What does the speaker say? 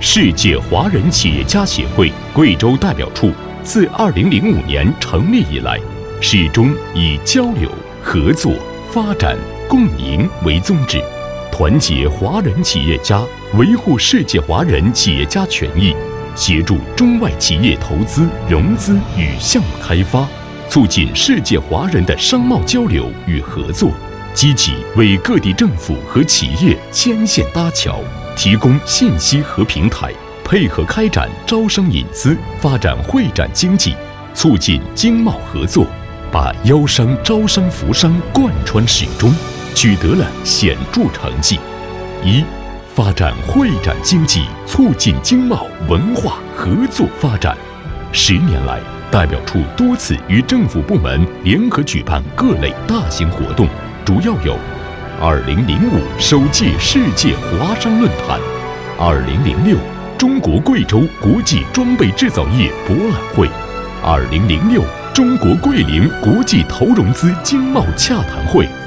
世界华人企业家协会贵州代表处自2005年成立以来，始终以交流、合作、发展、共赢为宗旨，团结华人企业家，维护世界华人企业家权益，协助中外企业投资、融资与项目开发，促进世界华人的商贸交流与合作，积极为各地政府和企业牵线搭桥，提供信息和平台，配合开展招商引资、发展会展经济，促进经贸合作，把邀商、招商、扶商贯穿始终，取得了显著成绩。一、发展会展经济，促进经贸文化合作发展。10年来，代表处多次与政府部门联合举办各类大型活动，主要有2005首届世界华商论坛、2006中国贵州国际装备制造业博览会、2006中国桂林国际投融资经贸洽谈会。